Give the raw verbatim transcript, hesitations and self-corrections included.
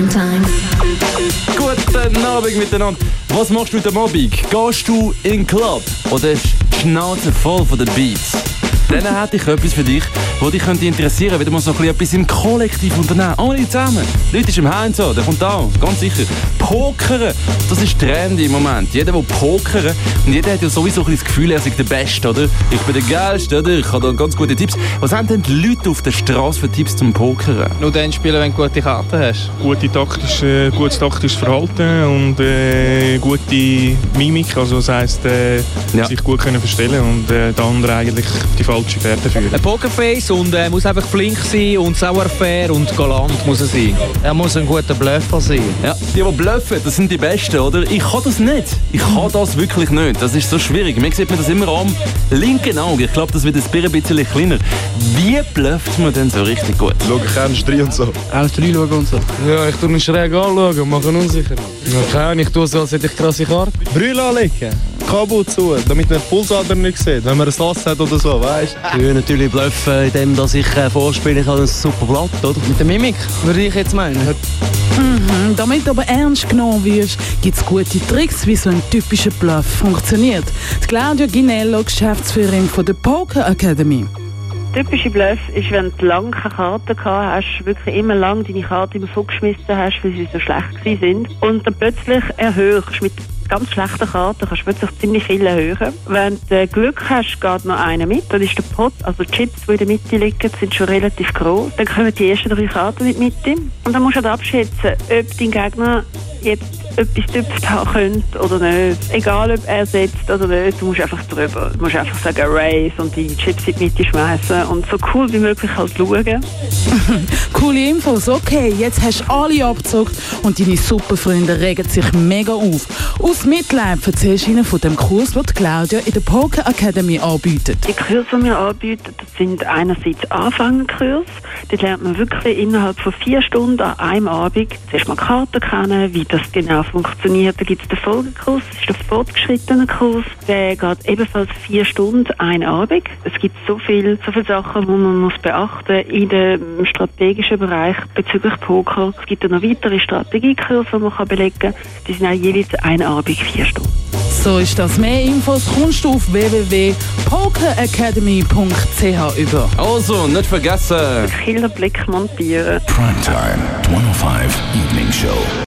Primetime. Guten Abend miteinander. Was machst du heute Abend? Gehst du in den Club oder hast die Schnauze voll von den Beats? Dann hätte ich etwas für dich, das dich könnte interessieren, wenn du mal so ein etwas im Kollektiv unternehmen. Alle zusammen. Leute ist im Heim so, der kommt da, ganz sicher. Pokern, das ist trendy im Moment. Jeder will pokern und jeder hat ja sowieso ein bisschen das Gefühl, er sei der Beste, oder? Ich bin der Geilste, oder? Ich habe da ganz gute Tipps. Was haben denn die Leute auf der Straße für Tipps zum Pokern? Nur dann spielen, wenn du gute Karten hast. Gute taktische, gutes taktisches Verhalten und äh, gute Mimik, also das heisst, äh, Ja. sich gut können verstellen und äh, der andere eigentlich die falsche Fährte führen. Ein Pokerface und äh, muss einfach flink sein und sauerfair und galant muss er sein. Er muss ein guter Bluffer sein. Ja, die, die bluffen, das sind die Besten, oder? Ich kann das nicht. Ich kann das wirklich nicht. Das ist so schwierig. Mir sieht man das immer am linken Auge. Ich glaube, das wird ein bisschen kleiner. Wie blufft man denn so richtig gut? Schau, kennst du drei und so? Eins, drei schauen und so. Ja, ich tue ihn schräg anschauen und mache ihn unsicher. Okay, ich tue so, als hätte ich krasse Karte. Brille anlegen, Kabel zu, damit man den Pulsader nicht sieht, wenn man ein Lass hat oder so, weißt Ich würde natürlich bluffen, indem dass ich äh, vorspiele, ich habe ein super Blatt, oder? Mit der Mimik, würde ich jetzt meinen. Mhm, damit du aber ernst genommen wirst, gibt es gute Tricks, wie so ein typischer Bluff funktioniert. Die Claudia Ginello, Geschäftsführerin von der Poker Academy. Typische Bluff ist, wenn du lange keine Karten gehabt hast, wirklich immer lang deine Karten immer vorgeschmissen hast, weil sie so schlecht gewesen sind. Und dann plötzlich erhöhst mit ganz schlechten Karten, kannst du plötzlich ziemlich viel erhöhen. Wenn du Glück hast, geht noch einer mit. Dann ist der Pot, also die Chips, die in der Mitte liegen, sind schon relativ groß. Dann kommen die ersten drei Karten in die Mitte. Und dann musst du halt abschätzen, ob dein Gegner jetzt etwas getüpft haben könnte oder nicht. Egal, ob er setzt oder nicht, du musst einfach drüber. Du musst einfach sagen, Race und die Chips in die Mitte schmeißen und so cool wie möglich halt schauen. Coole Infos, okay, jetzt hast du alle abgezockt und deine Superfreunde regen sich mega auf. Aus Mitleid erzählst du ihnen von dem Kurs, den Claudia in der Poker Academy anbietet. Die Kurse, die wir anbieten, das sind einerseits Anfängerkurse. Dort lernt man wirklich innerhalb von vier Stunden an einem Abend zuerst mal Karten kennen, wie das genau funktioniert. Da gibt es den Folgekurs, das ist der fortgeschrittene Kurs. Der geht ebenfalls vier Stunden, einen Abend. Es gibt so viele so viel Sachen, die man muss beachten in dem strategischen Bereich bezüglich Poker. Es gibt dann noch weitere Strategiekurse, die man belegen kann. Die sind auch jeweils einen Abend, vier Stunden. So ist das. Mehr Infos kommst du auf w w w punkt poker academy punkt c h über. Also, nicht vergessen. Killerblick montieren. Primetime, die hundertfünf Evening Show.